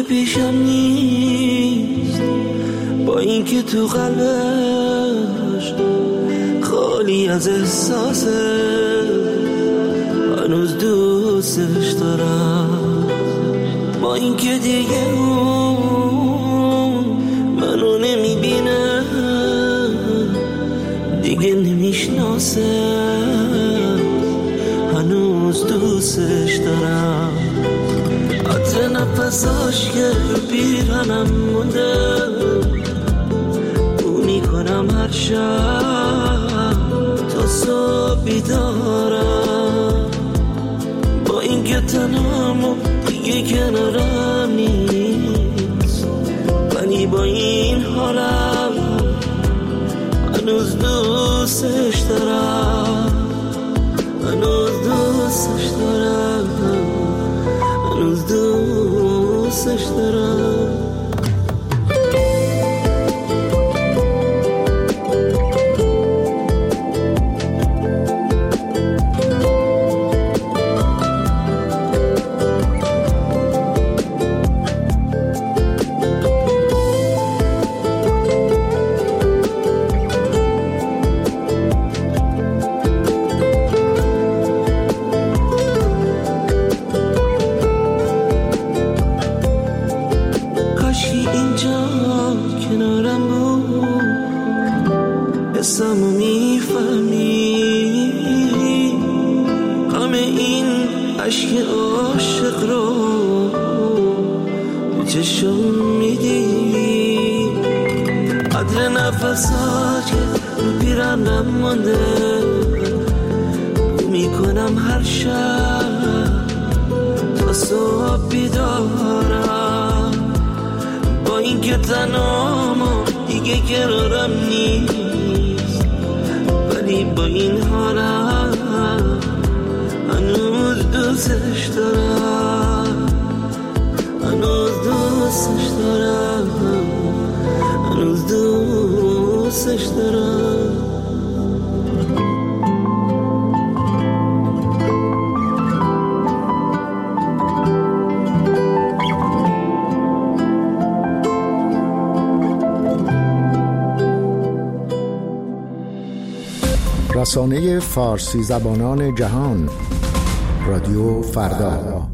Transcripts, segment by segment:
پیشم نیست، با اینکه تو قلبش خالی از احساسه، هنوز دوستش دارم. با اینکه دیگه اون منو نمیبینه، دیگه نمیشناسه، هنوز دوستش دارم. عطر نفساش که پیرهنم مونده، بو میکنم هر شب تا صبح بیدارم. با اینکه تنهام و دیگه کنارم نیست، ولی با این حالم هنوز دوستش دارم، هنوز دوستش دارم، هنوز دوستش دارم. نفسات که پیرهنم مونده، بو میکنم هر شب تا صبح بیدارم. با اینکه تنهام و دیگه کنارم نیست، ولی با این حالم هنوز دوستش دارم، هنوز دوستش دارم، هنوز دوستش دارم. رسانه فارسی زبانان جهان، رادیو فردا.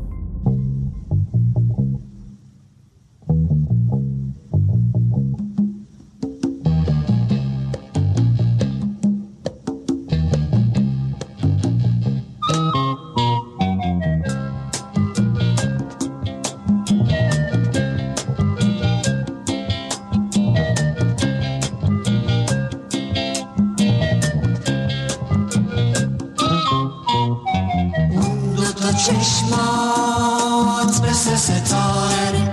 چشمات مثل ستاره،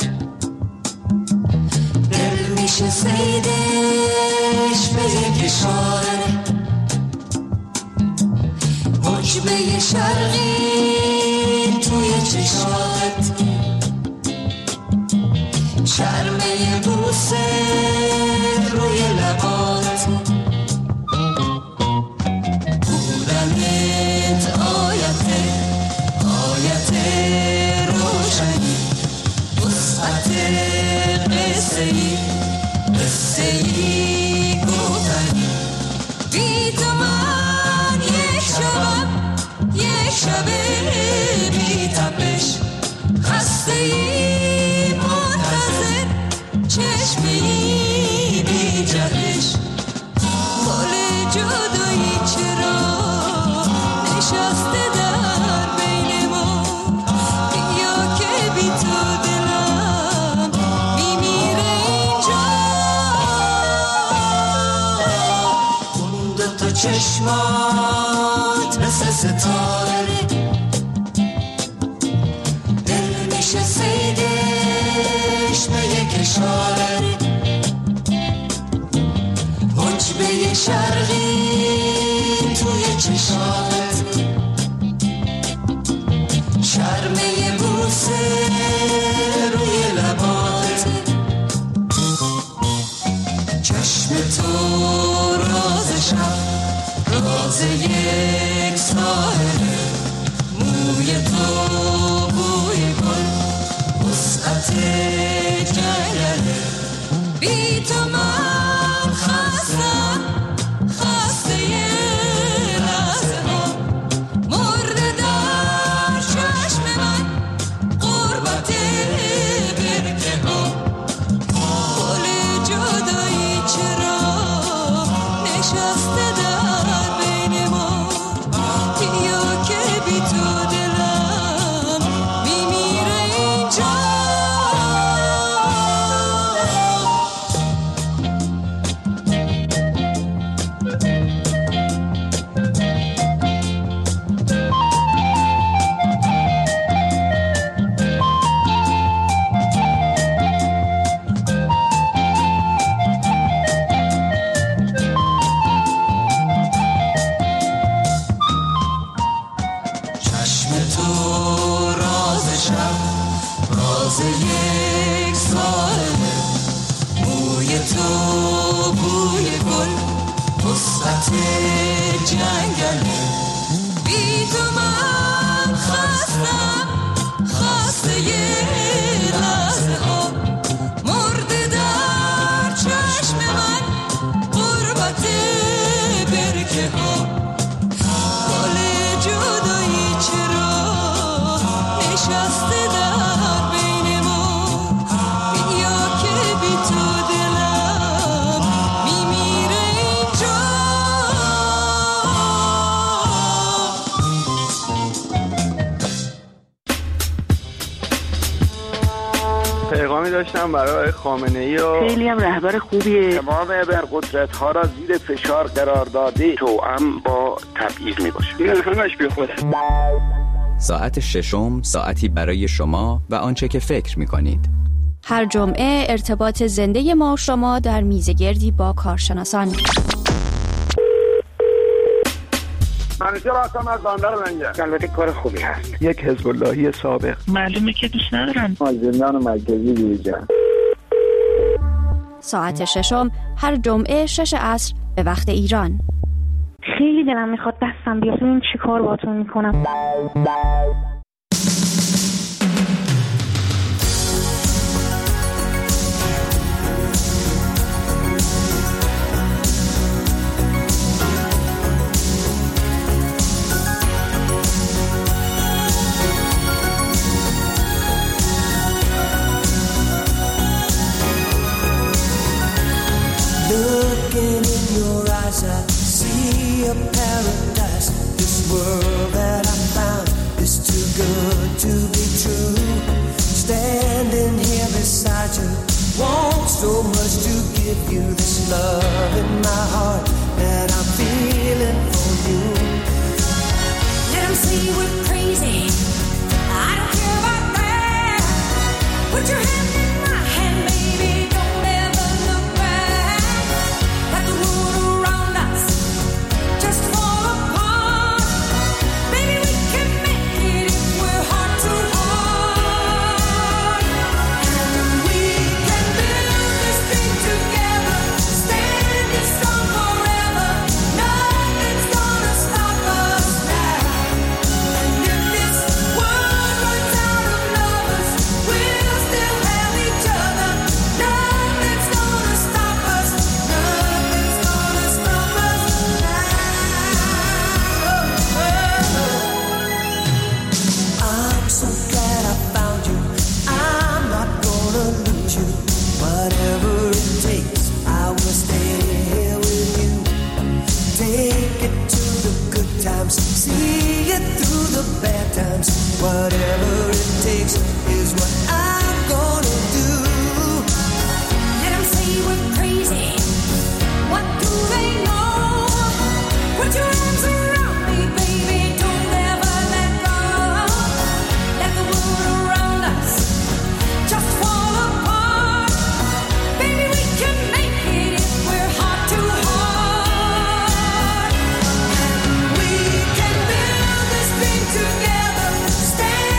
دل میشه صیدش به یک اشاره، حجبه شرقی توی چشات، شرمه بوسه روی لبات، بودنت آیته روشنی، وسعت قصه‌ای گفتنی. بی تو من یک شب بی تپش، خسته‌ای منتظر چشمه‌ای بی جهش. گل جدایی چرا نشسته در بین ما، بیا که بی تو دلم میمیره اینجا. اون دوتا چشمات مثل ستاره، دل میشه صیدش به یک اشاره، حجبه شرقی توی چشات، شرمه بوسه روی لبات. چشم تو راز شب، راز یک ساحله، موی تو بوی گل، وسعت جنگله بی تو من خستم خسته یه لحظه ها مرده در چشم من غربت برکه ها گل جدایی چرا نشسته در بین ما بیا که بی تو دلم میمیره اینجا چشم تو راز شب راز یک ساله موی تو بوی گل وسط جنگله بی تو من خستم خسته یه لحظه ها مرده در چشم من غربت برکه ها گل جدایی چرا نشسته در بین ما بیا که بی تو دلم میمیره اینجا پیغامی داشتم برای خامنه‌ای و خیلی هم رهبر خوبیه. تمام ابرقدرت‌ها را زیر فشار قرار داده توأم با تبعیض میباشه. این همش بیخوده. ساعت ششم ساعتی برای شما و آنچه که فکر می‌کنید. هر جمعه ارتباط زنده ما و شما در میزگردی با کارشناسان. منیشه راستم از بندر منگه. البته کار خوبی هست. یک حزب اللهی سابق. معلومه که دوست ندارن. زندان مرکزی دیجا. ساعت ششم هر جمعه 6 عصر به وقت ایران. خیلی دلم میخواد دستم بیاد این چی کار باتون میکنم. Looking in your eyes, I see a paradise. This world that I found is too good to be true. Standing here beside you, want so much to give you this love in my heart that I'm feeling for you. Let 'em say we're crazy. I don't care about that. Put your hand in my hand, baby. Don't ever look back. Let the world around us just fall apart. Baby, we can make it if we're heart to heart. And we can build this thing together, standing strong forever. Nothing's gonna stop us now. And if this world runs out of lovers, we'll still have each other. Nothing's gonna stop us. Nothing's gonna stop us now. I'm so glad I found you. I'm not gonna lose you. Whatever it takes, I will stay here with you. Take it to the good times, see it through the bad times. Whatever it takes is what I'm gonna do. Let 'em say we're crazy. What do they know? Put your arms around me, baby. Don't ever let go. Let the world around us just fall apart. Baby, we can make it if we're heart to heart. And we can build this thing together, stand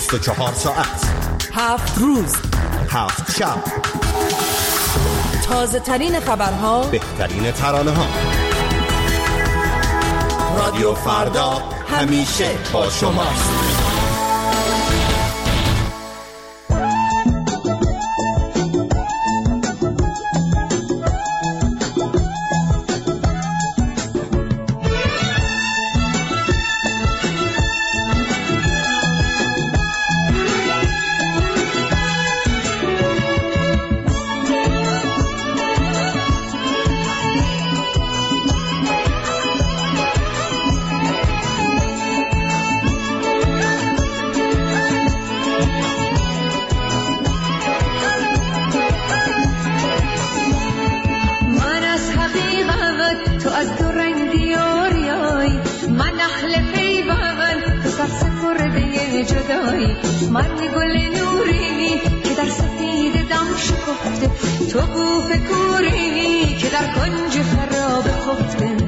24 ساعت 7 روز 7 شب، تازه ترین خبرها، بهترین ترانه ها. رادیو فردا همیشه با شماست. من گل نوری که در سفید دم شکفته، تو بوف کوری که در کنج خراب خفته.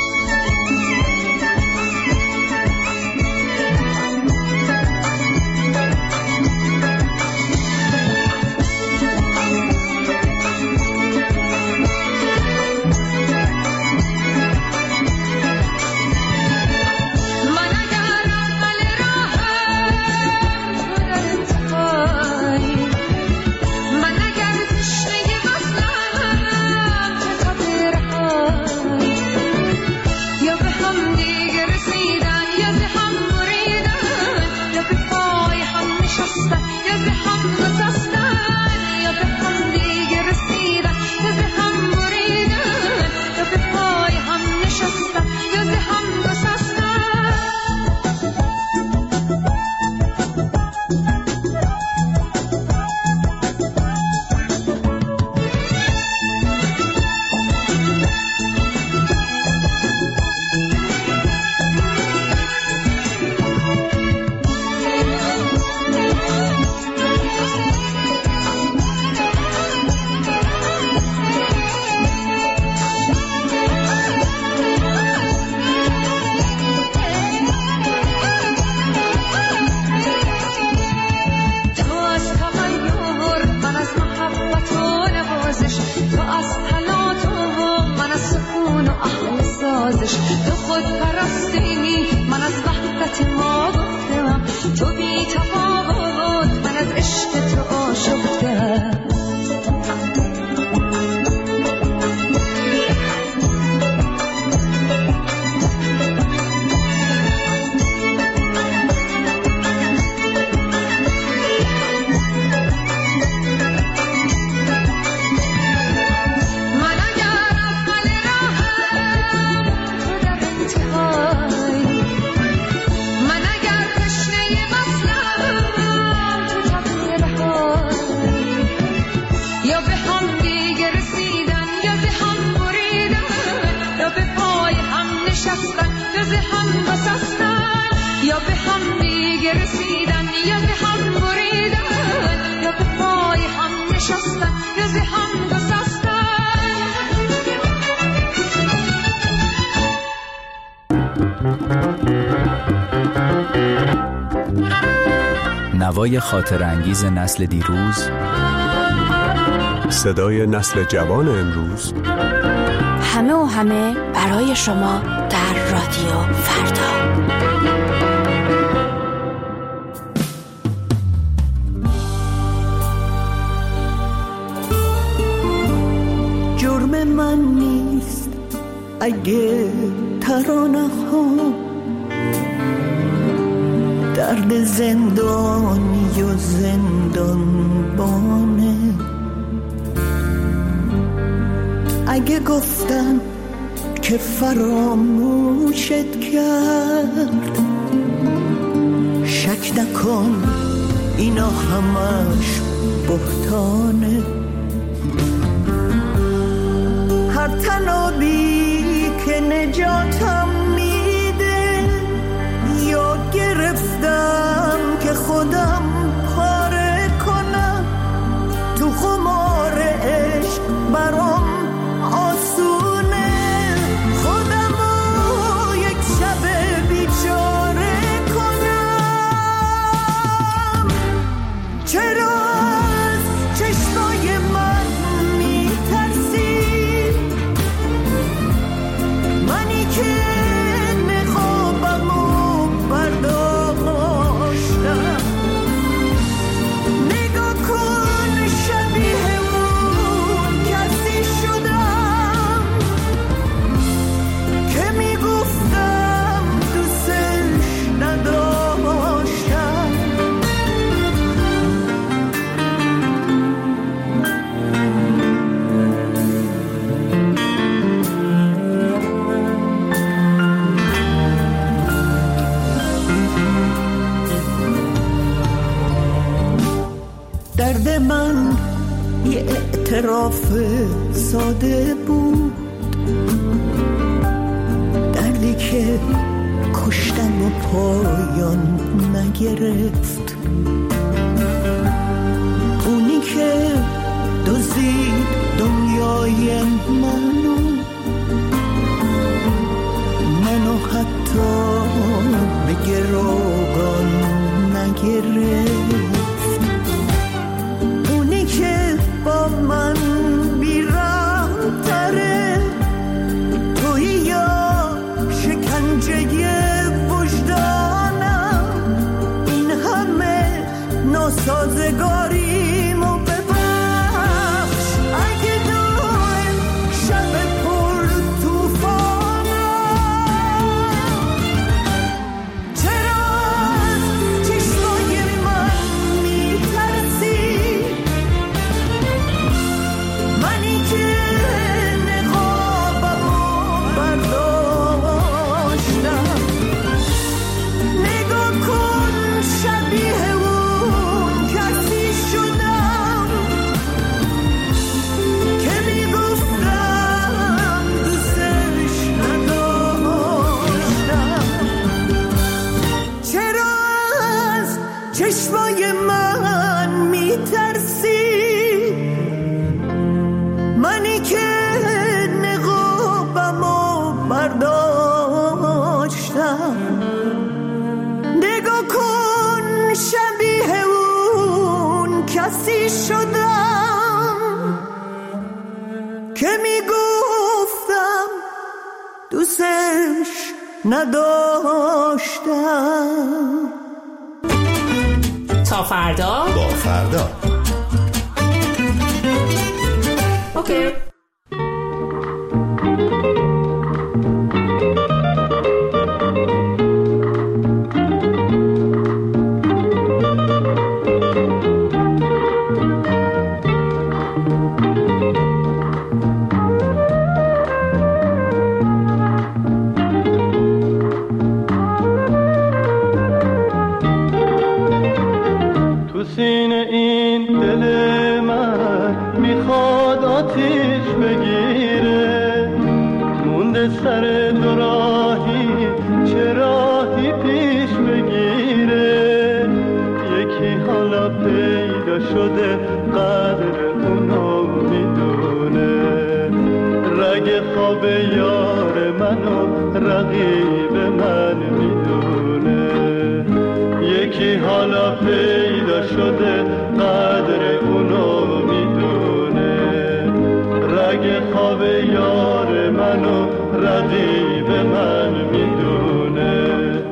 نوای خاطرانگیز نسل دیروز، صدای نسل جوان امروز، همه و همه برای شما در رادیو فردا. جرم من نیست اگه ترانه ها درد زندانی و زندانبانه. اگه گفتم که فراموشت کرد، شک نکن اینا همش بهتانه. هر تنابی که نجاتم میده، یا گرفتم که خودم پاره کنم. تو خمار عشق برام آسونه، خودم رو یک شب بیچاره کنم. اعتراف ساده بود، دردی که کشتن و پایان نگرفت، اونی که دزدید دنیای منو حتی به گروگان نگرفت، اونی که با من بی‌رحم‌تره، توی یا شکنجه وجدانم، این همه ناسازگاریمو ببخش، اگه دایم شب پر توفانم، چرا از چشمای من میترسی، منی که نقابمو برداشتم، نگاه کن شبیه اون کسی شدم که میگفتم دوستش نداشتم، چرا از چشمای من میترسی، منی که نقابمو برداشتم، نگاه کن شبیه اون کسی شدم که میگفتم دوستش نداشتم. تا فردا با فردا. اوکی. تو سینه این دل من میخواد آتیش بگیره، مونده سر دو راهی چه راهی پیش بگیره، یکی حالا پیدا شده قدر اونو میدونه، رگ خواب یار منو رقیب من میدونه، یکی حالا پیدا شده قدر اونو میدونه، رگ خواب یار منو رقیب من میدونه.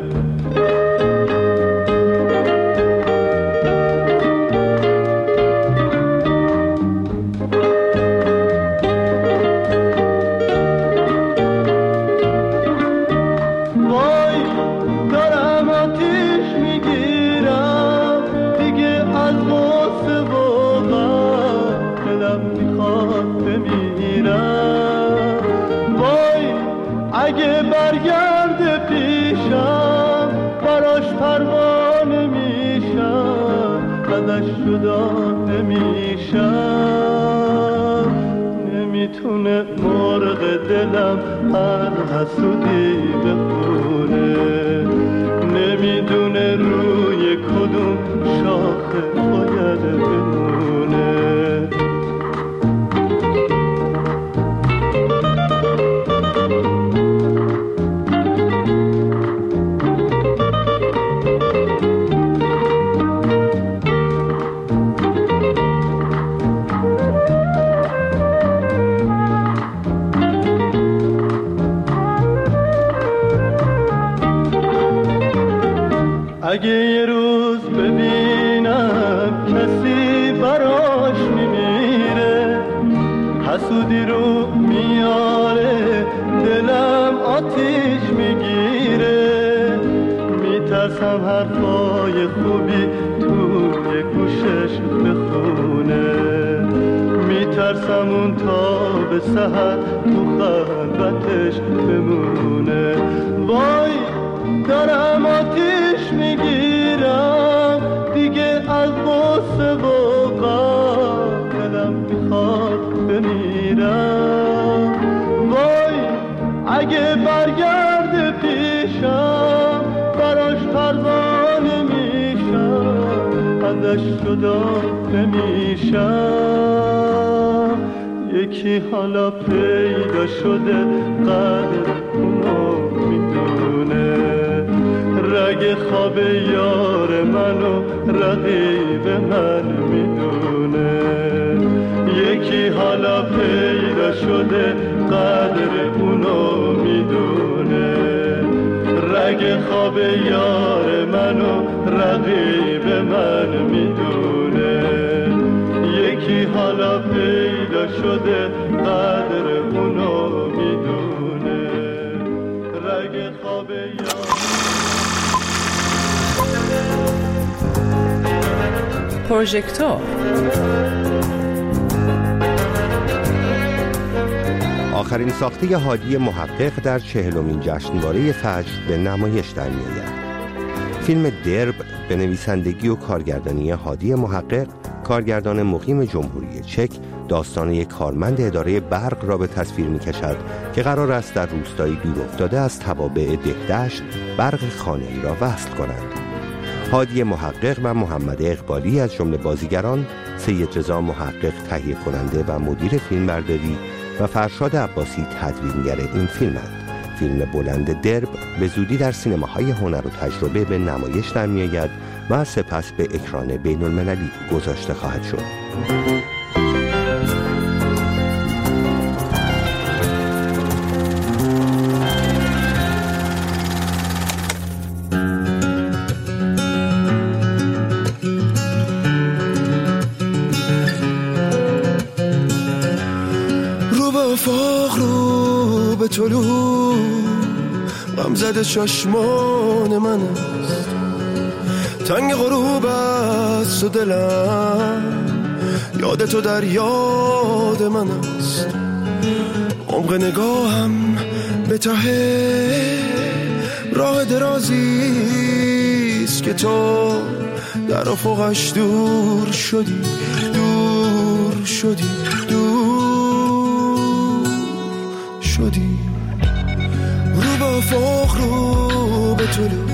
وای دارم آتیش میگیرم دیگه از غصه و غم، دلم میخواد بمیرم، وای اگه برگرده پیشم براش پروانه میشم، ازش جدا نمیشم، نمیتونه مرغ دلم از حسودی بخونه، نمیدونه روی کدوم شاخه باید بمونه. اگه یه روز ببینم کسی براش میمیره، حسودی رو میاره دلم آتیش میگیره، میترسم حرفای خوبی توی گوشش بخونه، میترسم اون تا به سحر تو خلوتش بمونه، وای دارم آتیش میگیرم دیگه از غصه و غم، دلم میخواد باد بمیرم. وای اگه برگرده پیشم براش پروانه میشم، ازش جدا نمیشم. یکی حالا پیدا شده قدر اونو میدونه، رگ خواب یار منو رقیب من میدونه. یکی حالا پیدا شده قدر اونو میدونه، رگ خواب یار منو رقیب من میدونه. یکی حالا پیدا شده قدر اونو میدونه، رگ خواب یار. پروژکتور آخرین ساخته هادی محقق در 40مین جشنواره فجر به نمایش در می‌آید. فیلم درب به نویسندگی و کارگردانی هادی محقق، کارگردان مقیم جمهوری چک، داستان یک کارمند اداره برق را به تصویر می‌کشد که قرار است در روستایی دور افتاده از توابع دهدشت برق خانه‌ای را وصل کنند. هادی محقق و محمد اقبالی از جمله بازیگران، سید رضا محقق تهیه کننده و مدیر فیلمبرداری و فرشاد عباسی تدوینگر این فیلمند. فیلم بلند درب به زودی در سینماهای هنر و تجربه به نمایش در می‌آید و سپس به اکران بین‌المللی گذاشته خواهد شد. طلوع غمزه چشمان من است، تنگ غروب است و دلم یاد تو در یاد من است. عمق نگاهم به ته راه درازی است که تو در افقش دور شدی، دور شدی، دور شدی. رو به افق، رو به طلوع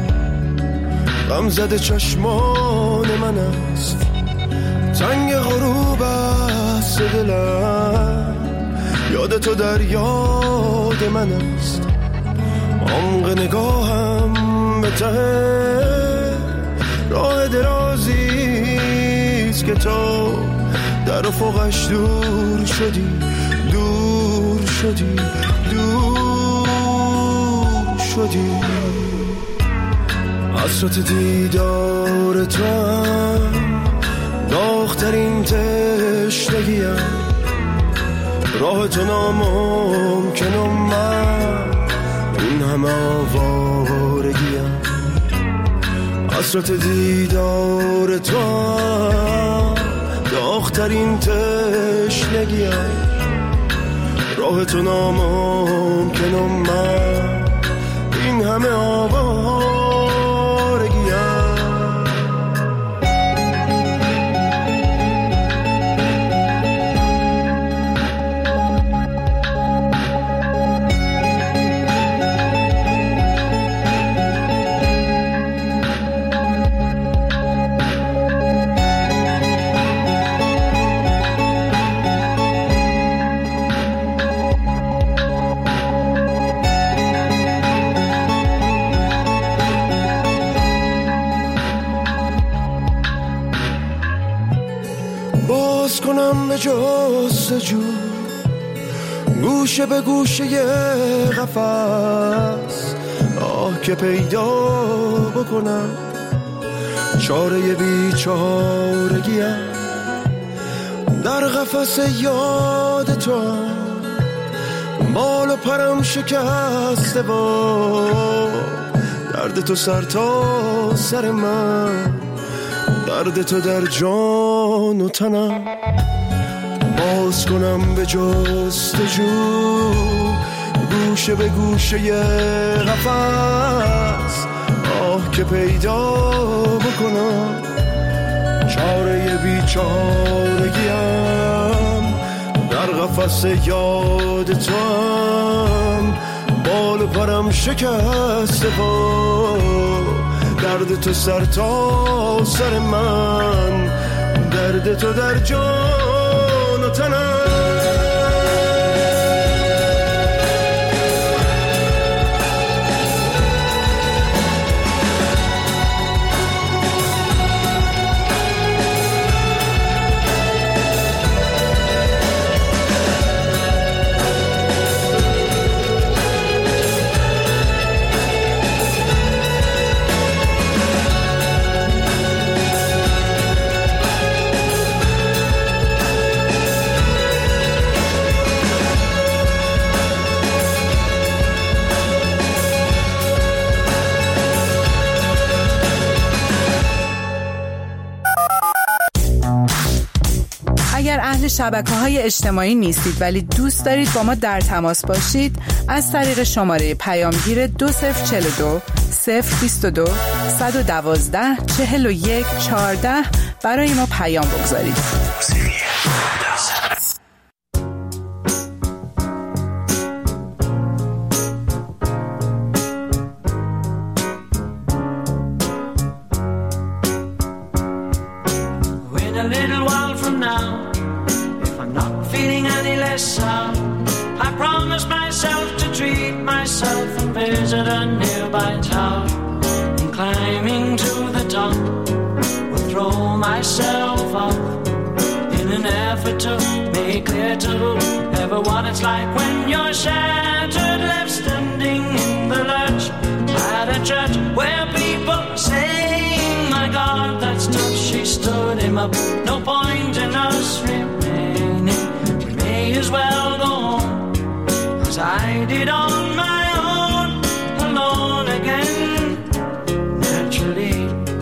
غمزه چشمان من است، تنگ غروب است دلم یاد تو در یاد من است. عمق نگاهم به ته راه درازی است که تو در افقش دور شدی، دور شدی، دور شدی. حسرت دیدار تو هم داغ‌ترین تشنگیم، راه تو ناممکنم، من این همه آوارگیم. حسرت دیدار تو هم داغ‌ترین تشنگیم، راه تو ناممکنم، من این همه آوارگیم. باز کنم به جستجو گوشه به گوشه قفس، آه که پیدا بکنم چاره بیچارگیم. در قفس یاد تو بال و پرم شکسته با درد تو سر تا سر من، درد تو در جان و تنم. باز کنم به جستجو گوشه به گوشه قفس، آه که پیدا بکنم چاره بیچارگیم. نفس یاد تو هم بال و پرم شکسته با درد تو سر تا سر من، درد تو در جان و تنم. اگر اهل شبکه‌های اجتماعی نیستید ولی دوست دارید با ما در تماس باشید، از طریق شماره پیامگیر 2042 022 112 41 14 برای ما پیام بگذارید. I promise myself to treat myself and visit a nearby tower. And climbing to the top, will throw myself up in an effort to make clear to everyone it's like when you're shattered, left standing in the lurch at a church where people are saying, "My God, that's tough." She stood him up. No point in us remaining. We may as well go home, 'cause I did on my own, alone again, naturally.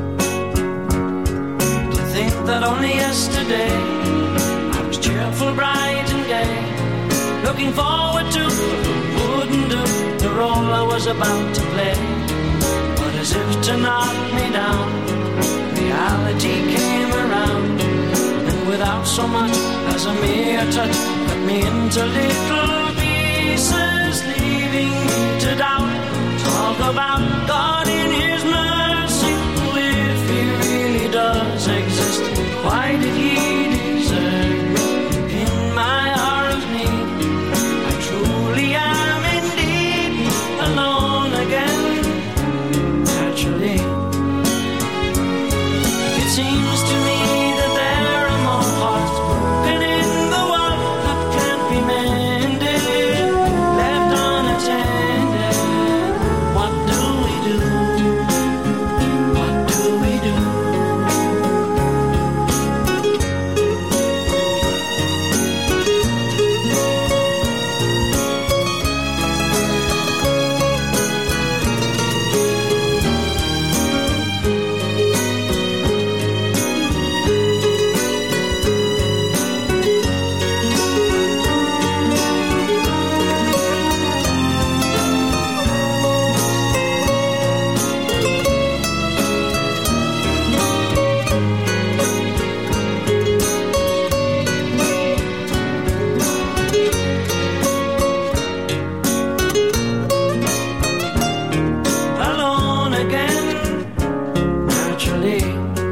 To think that only yesterday I was cheerful, bright and gay, looking forward to, wouldn't do the role I was about to play. But as if to knock me down, reality came around, and without so much as a mere touch, cut me into little pieces, leaving me to doubt. Talk about God in His mercy, if He really does exist, why did He desert me in my hour of need? I truly am indeed alone again, naturally. It seems to me that there are more hearts broken in the world that can't be mended, left unattended. What do we do? What do we do? Alone again, naturally.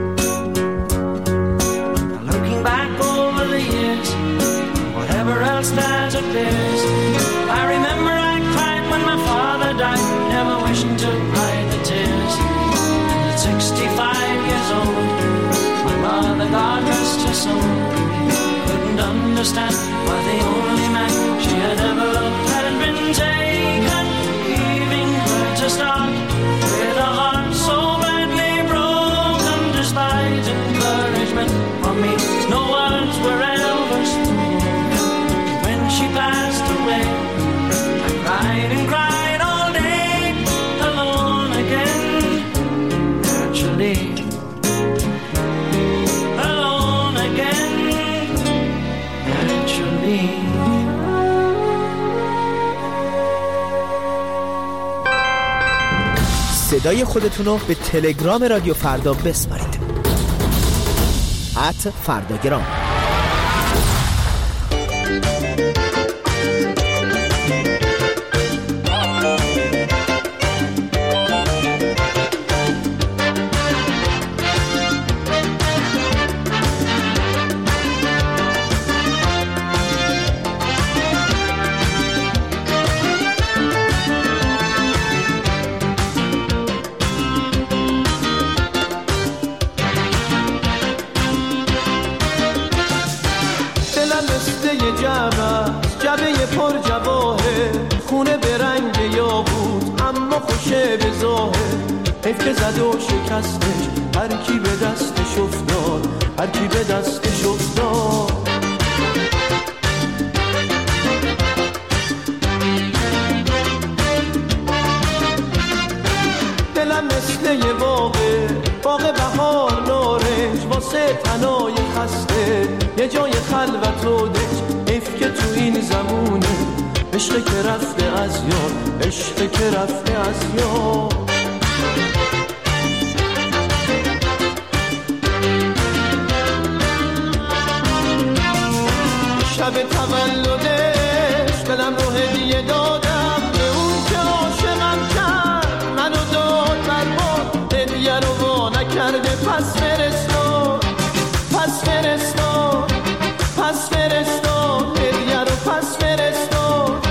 Looking back over the years, whatever else that appears, I remember I cried when my father died, never wishing to hide the tears. And at 65 years old, my mother, God rest her soul, couldn't understand why the only man she had ever loved had been taken, leaving her to start with a heart so badly broken. Despite encouragement from me, no words were ever spoken. When she passed away, I cried and cried all day, alone again, naturally. Alone again, naturally. صدای خودتون رو به تلگرام رادیو فردا بسپارید. @فرداگرام. دلم مثل یه جبه پر جواهر، خونه به رنگ یاقوت اما خوشه به ظاهر. حیف که زد و شکستش هر کی به دستش افتاد، هر کی به دستش افتاد. دلم مثل یه باغ بهار نارنج، واسه تنای خسته یه جای خلوت و دنج. حیف که تو این زمونه عشق که رفته از یاد، عشق که رفته از یاد. شب تولدش دلم رو هدیه دادم به اون که عاشقم کرد، منو داد برباد، هدیه رو وا نکرده. پس فرستاد، پس فرستاد، پس فرستاد، هدیه رو پس فرستاد.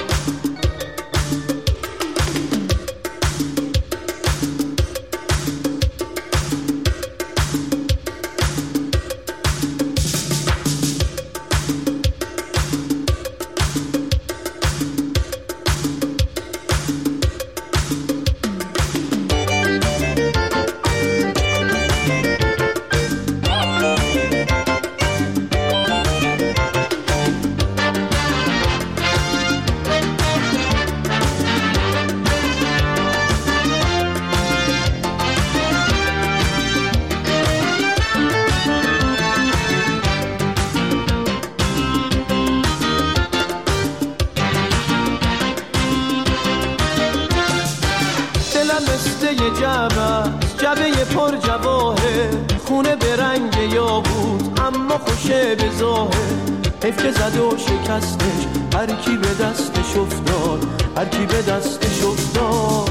جبه پر جواهر، خونه به رنگ یاقوت اما خوشه به ظاهر. حیف که زد و شکستش هر کی به دستش افتاد، هر کی به دستش افتاد.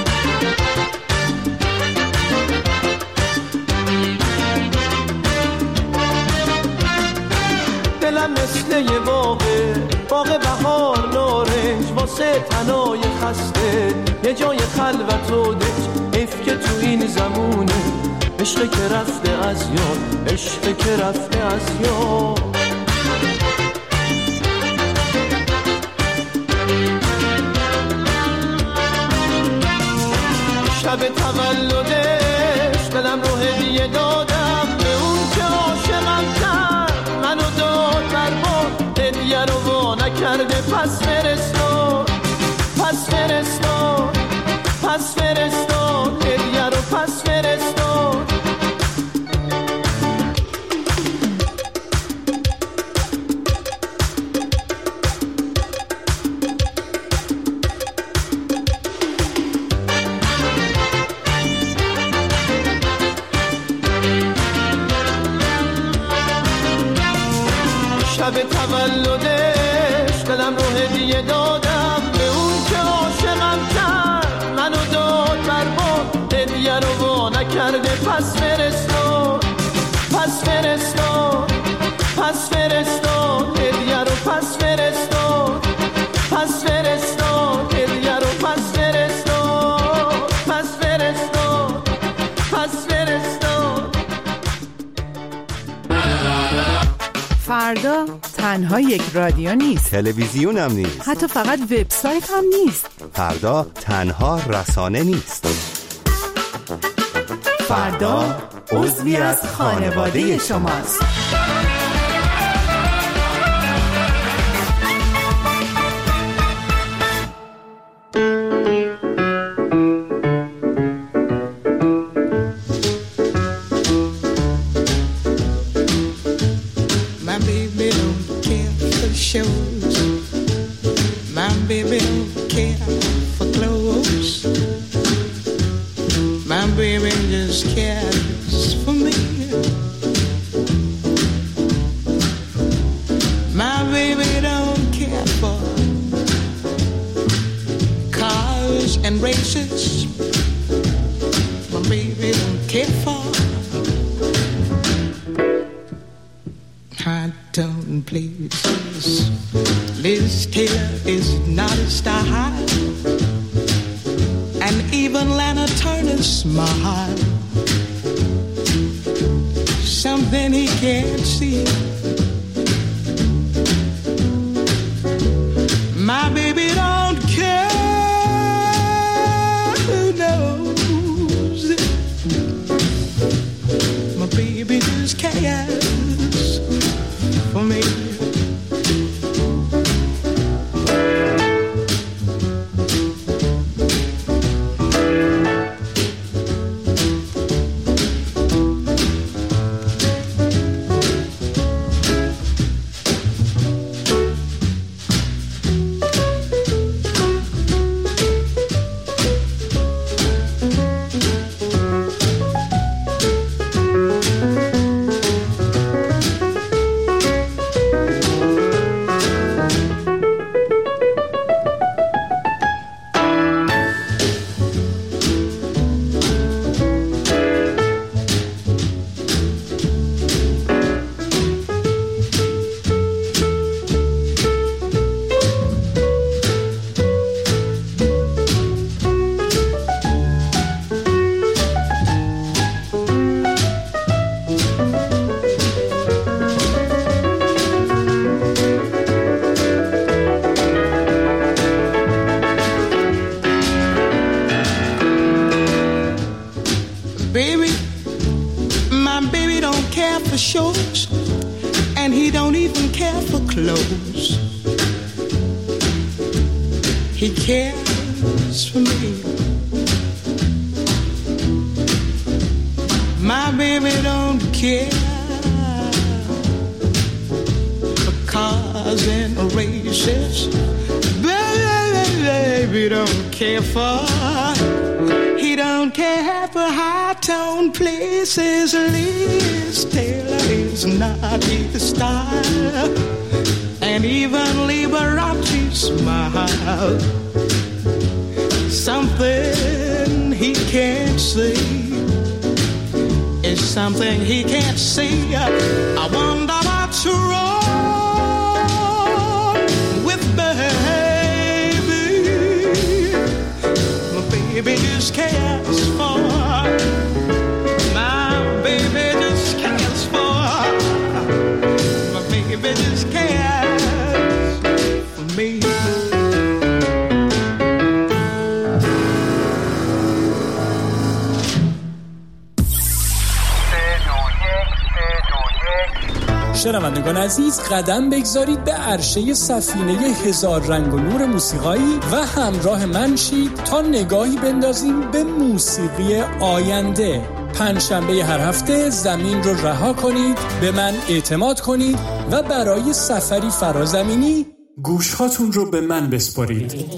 دلم مثل یه باغ بهار نارنج، واسه تنای خسته یه جای خلوت و دنج. حیف که تو این زمونه عشق که رفته از یاد، عشق که رفته از یاد. شب تولدش دلم رو هدیه دادم به اون که عاشقم کرد، منو داد برباد، هدیه رو وا نکرده. پس فرستاد، پس فرستاد، پس فرستاد، هدیه رو پس فرستاد. شب تولدش دلم رو هدیه دادم به اون که عاشقم کرد، منو داد برباد، هدیه رو وا نکرده. پس فرستاد، پس فرستاد، پس فرستاد، هدیه رو پس فرستاد، پس فرستاد، هدیه رو پس فرستاد، پس فرستاد، پس فرستاد. فردا تنها یک رادیو نیست، تلویزیون هم نیست، حتی فقط وبسایت هم نیست. فردا تنها رسانه نیست. فردا عضوی از خانواده شماست. Liz Taylor is not a star, and even Lana Turner's smile, something he can't see. knows he cares for me. My baby don't care for cars and races. Baby don't care for. He don't care for high-tone places. Liz Taylor is not his style, and even Liberace smile. Something he can't see is something he can't see. I wonder what's wrong with baby. My baby just cares for. My baby just cares for. My baby just cares for me. شنوندگان عزیز، قدم بگذارید به عرشه سفینه هزار رنگ و نور موسیقایی و همراه من شید تا نگاهی بندازیم به موسیقی آینده. پنجشنبه هر هفته زمین رو رها کنید، به من اعتماد کنید و برای سفری فرازمینی گوشهاتون رو به من بسپارید.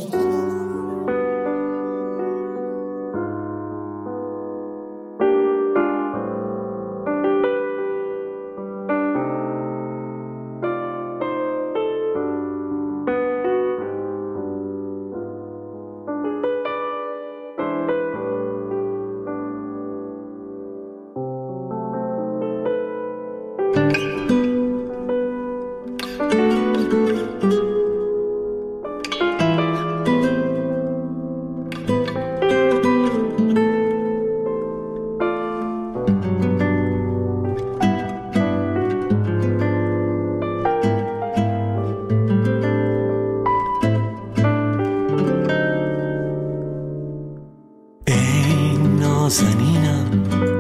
نازنینم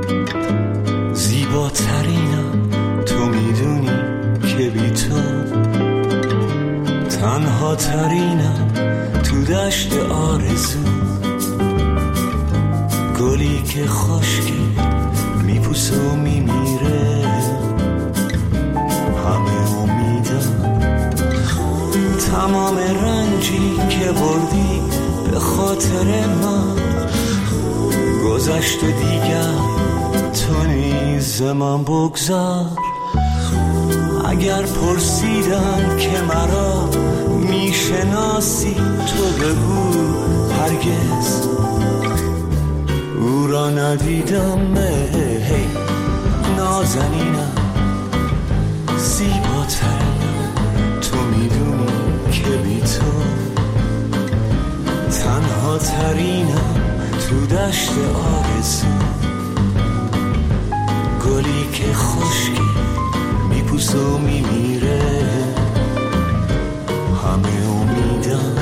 زیباترینم، تو میدونی که بی تو تنها ترینم تو دشت آرزو. گلی که خشکی میپوسه و میمیره، همه امیدم تمام رنجی که بردی به خاطر من گذشت و دیگر تو نیز من بگذار. اگر پرسیدم که مرا میشناسی تو بگو هرگز او را ندیدم. هی نازنینم زیباترینم، تو میدونی که بی تو تنها ترینم تو دشت آرزو. گلی که خشکی میپوسه و میمیره، همه امیدم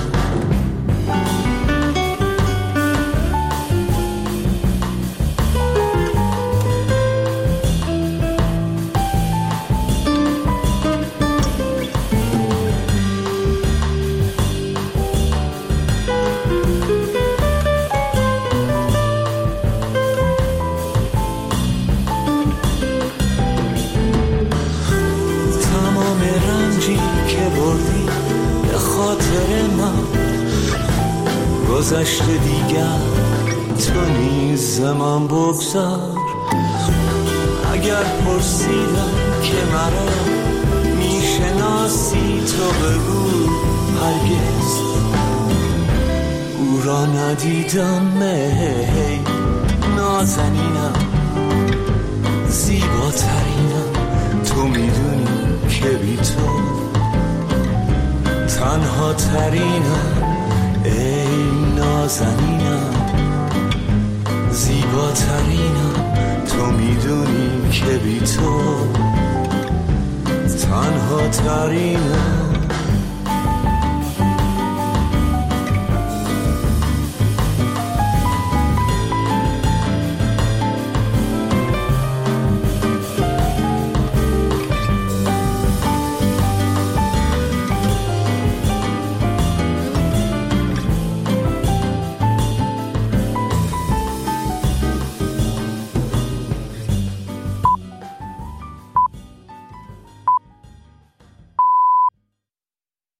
گذشت دیگر تو نیز من بگذار. اگر پرسیدم که مرا میشناسی تو بگو هرگز او را ندیدم. هی نازنینم زیباترینم، تو میدونی که بی تو تنها ترینم. ای نازنینم زیباترینم، تو میدونی که بی تو تنها ترینم.